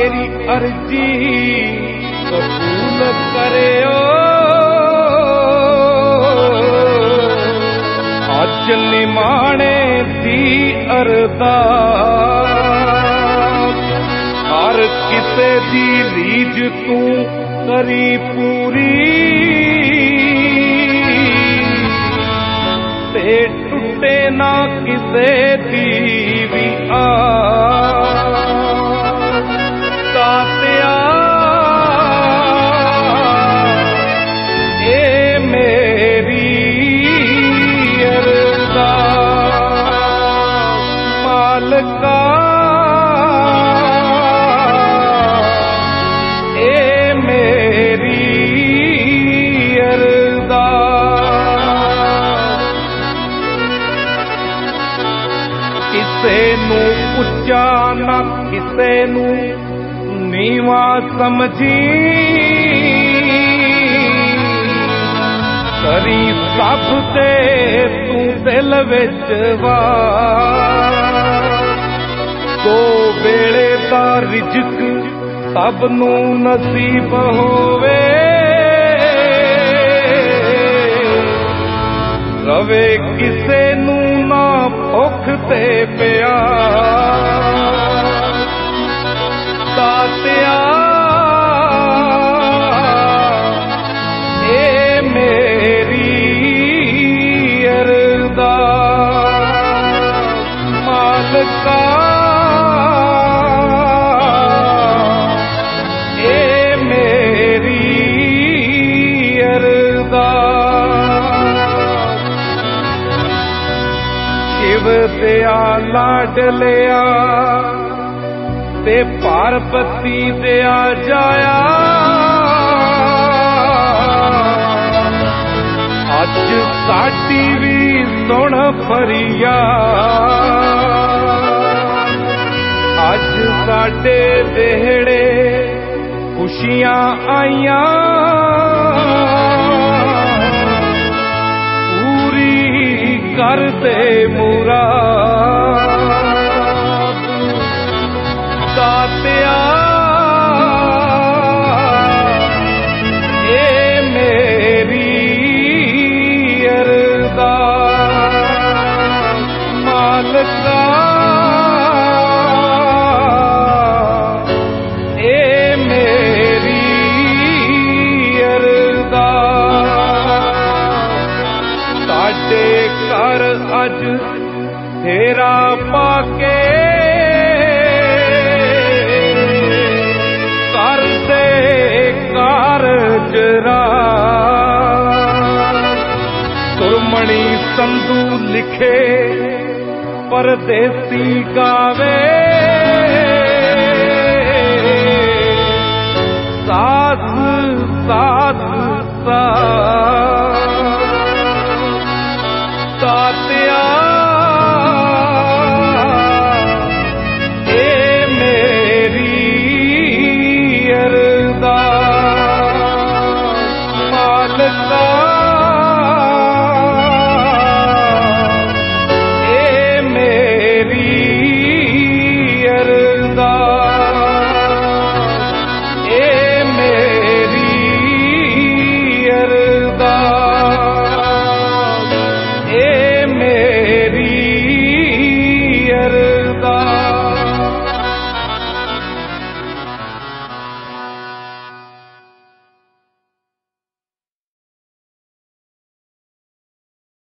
मेरी अर्जी कबूल करियो। अज निमाणे दी अरदास हर किसे दी रीझ तू करी पूरी ते टुटे ना किसे दी भी तात्या ए मेरी अरदास मालका किसे नू उच्चा ना किसे नू नीवा समझी करी सब ते तू दिल विच वार। दो वेले दा रिज़्क सब नू नसीब होवे रवे किसे नू ना भुख ते प्यास। दातिया ए मेरी अरदास मालका ए मेरी अरदास। शिव दिया लाडलिया ते पार्वती दिया जाया अज साडी भी सुन फरियाद। अज साडे देहड़े खुशियां आईयां कर दे मुराद। दातिया ए मेरी अरदास मालका ए मेरी अरदास। साडे घर अज फेरा पाके कर दे कारज राज। सुरमणि संधू लिखे परदेसी गा